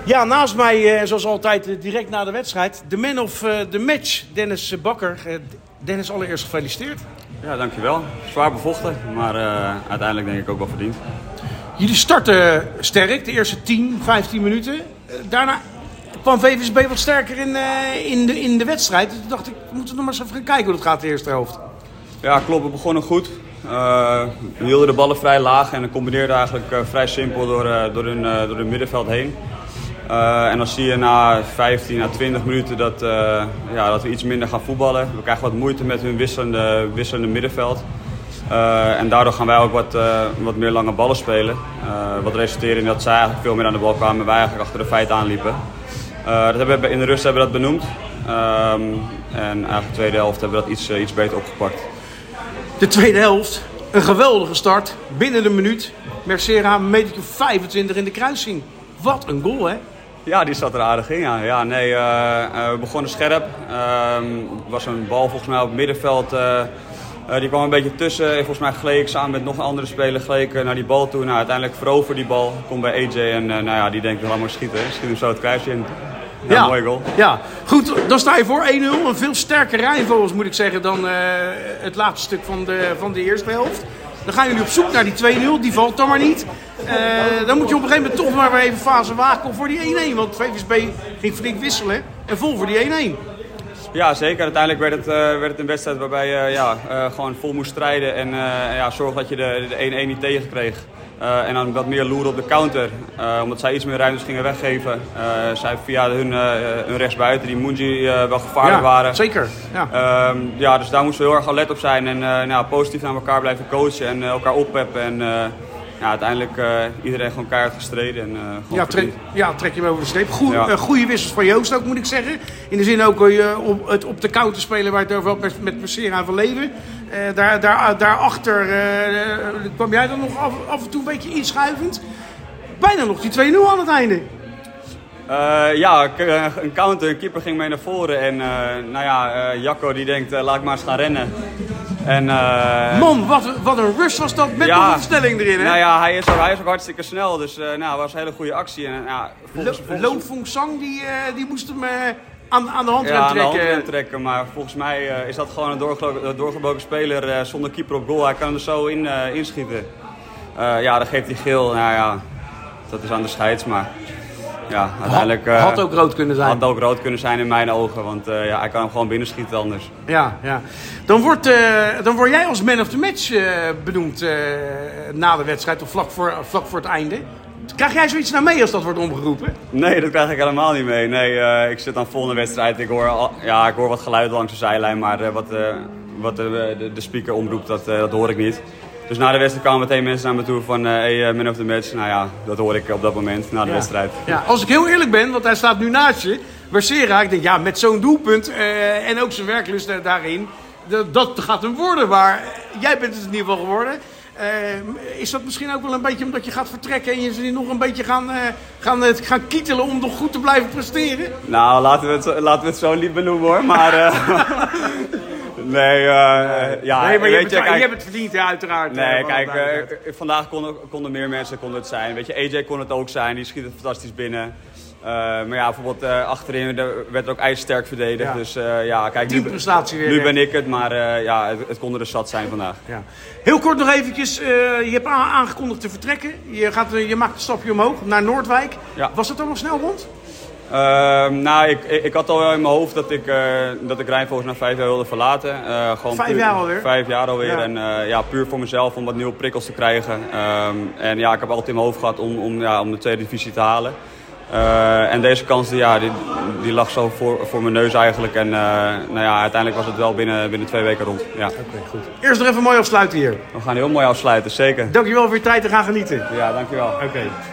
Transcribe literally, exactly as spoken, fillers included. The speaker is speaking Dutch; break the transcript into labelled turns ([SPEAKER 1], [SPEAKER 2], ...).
[SPEAKER 1] Ja, naast mij, uh, zoals altijd, uh, direct na de wedstrijd, de man of uh, the match, Dennis uh, Bakker. Uh, Dennis, allereerst gefeliciteerd.
[SPEAKER 2] Ja, dankjewel. Zwaar bevochten, maar uh, uiteindelijk denk ik ook wel verdiend.
[SPEAKER 1] Jullie starten sterk, de eerste tien, vijftien minuten. Uh, daarna kwam V V S B wat sterker in, uh, in, de, in de wedstrijd. Toen dacht ik, we moeten nog maar eens even gaan kijken hoe dat gaat de eerste helft.
[SPEAKER 2] Ja, klopt. We begonnen goed. Uh, we hielden de ballen vrij laag en combineerden eigenlijk uh, vrij simpel door, uh, door, hun, uh, door hun middenveld heen. Uh, en dan zie je na vijftien à twintig minuten dat, uh, ja, dat we iets minder gaan voetballen. We krijgen wat moeite met hun wisselende, wisselende middenveld. Uh, en daardoor gaan wij ook wat, uh, wat meer lange ballen spelen. Uh, wat resulteerde in dat zij eigenlijk veel meer aan de bal kwamen en wij eigenlijk achter de feiten aanliepen. Uh, dat hebben we, in de rust hebben we dat benoemd. Um, en eigenlijk de tweede helft hebben we dat iets, uh, iets beter opgepakt.
[SPEAKER 1] De tweede helft, een geweldige start. Binnen de minuut, Mercera een metertje vijfentwintig in de kruising. Wat een goal, hè?
[SPEAKER 2] Ja, die zat er aardig in. Ja, ja nee, uh, uh, we begonnen scherp. Het uh, was een bal volgens mij op het middenveld. Uh, uh, die kwam een beetje tussen. Volgens mij gleed ik samen met nog een andere speler gleed ik, uh, naar die bal toe. Nou, uiteindelijk verover die bal. Komt bij A J en uh, nou ja, die denkt, laat maar schieten. Schiet hem zo het kruisje in. Ja, ja, mooie goal.
[SPEAKER 1] Ja, goed, dan sta je voor één nul. Een veel sterker Rijnvogels moet ik zeggen dan uh, het laatste stuk van de, van de eerste helft. Dan gaan jullie op zoek naar die twee nul, die valt dan maar niet. Uh, dan moet je op een gegeven moment toch maar weer even fase waken voor die één één. Want V V S B ging flink wisselen en vol voor die één één.
[SPEAKER 2] Ja, zeker. Uiteindelijk werd het, uh, werd het een wedstrijd waarbij je uh, ja, uh, gewoon vol moest strijden. En uh, ja, zorg dat je de, de één één niet tegenkreeg. Uh, en dan wat meer loeren op de counter. Uh, omdat zij iets meer ruimtes gingen weggeven. Uh, zij via hun, uh, hun rechtsbuiten, die Munji, uh, wel gevaarlijk
[SPEAKER 1] ja,
[SPEAKER 2] waren.
[SPEAKER 1] Zeker. Ja.
[SPEAKER 2] Uh, ja, dus daar moesten we heel erg alert op zijn. En uh, nou, positief naar elkaar blijven coachen en uh, elkaar oppeppen. En uh, ja, uiteindelijk uh, iedereen gewoon keihard gestreden. En, uh,
[SPEAKER 1] ja, trek, ja, trek je hem over de streep. Goeie,
[SPEAKER 2] ja.
[SPEAKER 1] uh, goede wissels van Joost ook, moet ik zeggen. In de zin ook uh, op, het op de counter spelen waar het over had met, met Mercera en Van Leeuwen. Uh, daar, daar, daarachter uh, kwam jij dan nog af, af en toe een beetje inschuivend. Bijna nog die twee nul aan het einde.
[SPEAKER 2] Uh, ja, een counter, een keeper ging mee naar voren. En uh, nou ja, uh, Jacco die denkt, uh, laat ik maar eens gaan rennen. En, uh,
[SPEAKER 1] Man, wat, wat een rush was dat met
[SPEAKER 2] ja,
[SPEAKER 1] een versnelling erin, hè?
[SPEAKER 2] Nou ja, hij is ook, hij is ook hartstikke snel, dus uh, nou, het was een hele goede actie. En, ja, volgens,
[SPEAKER 1] Lo, Lo Fong Sang, die, uh, die moest hem uh, aan, aan de handrem
[SPEAKER 2] ja,
[SPEAKER 1] trekken.
[SPEAKER 2] aan de handrem trekken, maar volgens mij uh, is dat gewoon een doorgebroken, doorgebroken speler uh, zonder keeper op goal. Hij kan er zo in, uh, inschieten. Uh, ja, dan geeft hij geel, nou ja, dat is aan de scheids, maar... Ja, uiteindelijk, uh,
[SPEAKER 1] had ook rood kunnen zijn.
[SPEAKER 2] Had ook rood kunnen zijn in mijn ogen, want uh, ja, hij kan hem gewoon binnenschieten anders.
[SPEAKER 1] Ja, ja. Dan, wordt, uh, dan word jij als man of the match uh, benoemd uh, na de wedstrijd of vlak voor, vlak voor het einde. Krijg jij zoiets naar mee als dat wordt omgeroepen?
[SPEAKER 2] Nee, dat krijg ik helemaal niet mee. Nee, uh, ik zit aan de volgende wedstrijd. Ik hoor, al, ja, ik hoor wat geluid langs de zijlijn, maar uh, wat, uh, wat uh, de, de speaker omroept, dat, uh, dat hoor ik niet. Dus na de wedstrijd kwamen meteen mensen naar me toe van, uh, hey, man of the match. Nou ja, dat hoor ik op dat moment, na de
[SPEAKER 1] ja.
[SPEAKER 2] wedstrijd.
[SPEAKER 1] Ja, als ik heel eerlijk ben, want hij staat nu naast je. Mercera, ik denk, ja, met zo'n doelpunt uh, en ook zijn werklust uh, daarin. Dat, dat gaat hem worden, maar jij bent het in ieder geval geworden. Uh, is dat misschien ook wel een beetje omdat je gaat vertrekken en je ze nog een beetje gaan, uh, gaan, uh, gaan kietelen om nog goed te blijven presteren?
[SPEAKER 2] Nou, laten we het, laten we het zo niet benoemen hoor, maar... Uh, Nee, uh, ja,
[SPEAKER 1] nee, maar je,
[SPEAKER 2] weet
[SPEAKER 1] hebt,
[SPEAKER 2] je, kijk,
[SPEAKER 1] je hebt het verdiend, ja, uiteraard.
[SPEAKER 2] Nee,
[SPEAKER 1] uh,
[SPEAKER 2] kijk, uh, vandaag konden, konden meer mensen konden het zijn. Weet je, A J kon het ook zijn, die schiet het fantastisch binnen. Uh, maar ja, bijvoorbeeld uh, achterin werd er ook ijzersterk verdedigd. Ja. Dus uh, ja, kijk, nu,
[SPEAKER 1] weer,
[SPEAKER 2] nu ben ik het, maar uh, ja, het, het kon er dus zat zijn vandaag.
[SPEAKER 1] Ja. Heel kort nog eventjes, uh, je hebt aangekondigd te vertrekken. Je, gaat, uh, je maakt een stapje omhoog naar Noordwijk. Ja. Was dat dan nog snel rond?
[SPEAKER 2] Uh, nou, ik, ik had al wel in mijn hoofd dat ik, uh, dat ik Rijnvogels na vijf jaar wilde verlaten. Uh, gewoon
[SPEAKER 1] vijf
[SPEAKER 2] puur,
[SPEAKER 1] jaar alweer?
[SPEAKER 2] Vijf jaar alweer.
[SPEAKER 1] Ja.
[SPEAKER 2] En uh, ja, puur voor mezelf om wat nieuwe prikkels te krijgen. Um, en ja, ik heb altijd in mijn hoofd gehad om, om, ja, om de tweede divisie te halen. Uh, en deze kans die, ja, die, die lag zo voor, voor mijn neus eigenlijk. En uh, nou ja, uiteindelijk was het wel binnen, binnen twee weken rond. Ja.
[SPEAKER 1] Oké, okay, goed. Eerst nog even mooi afsluiten hier.
[SPEAKER 2] We gaan heel mooi afsluiten, zeker.
[SPEAKER 1] Dankjewel voor je tijd en gaan genieten.
[SPEAKER 2] Ja, dankjewel.
[SPEAKER 1] Oké. Okay.